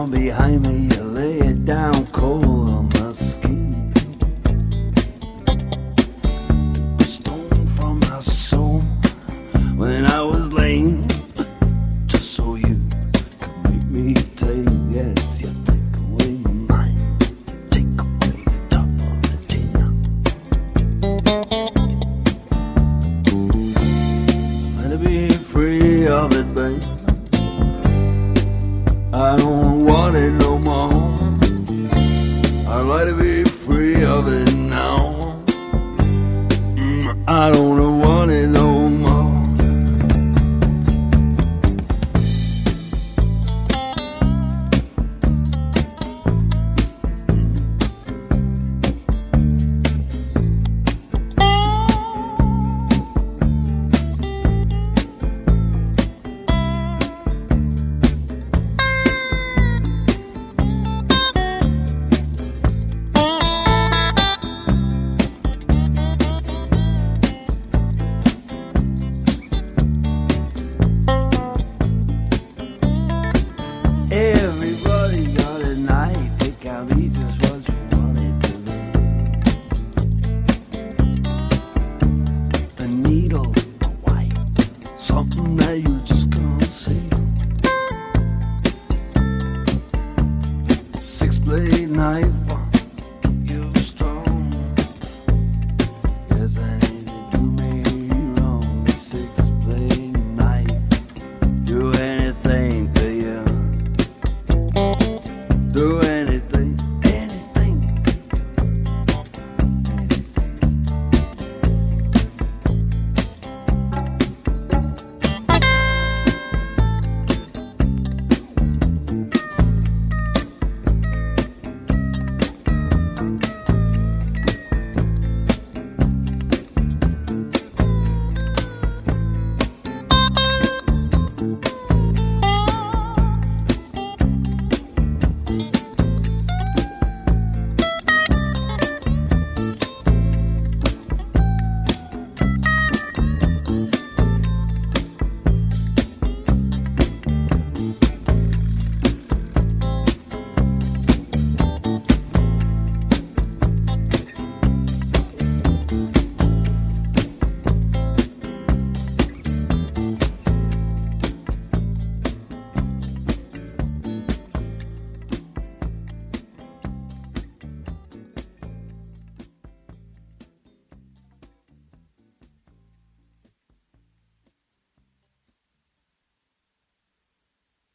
from behind me, you lay it down cold on my skin. The stone from my soul when I was lame, just so you could make me take. Yes, you take away my mind, you take away the top of the tin. Let it be free of it, babe. I don't want it no more. I'd like to be free of it now. I don't want it no more. Everybody got a knife, it can be just what you want it to be. A needle, a white, something that you just can't see. 6-blade knife.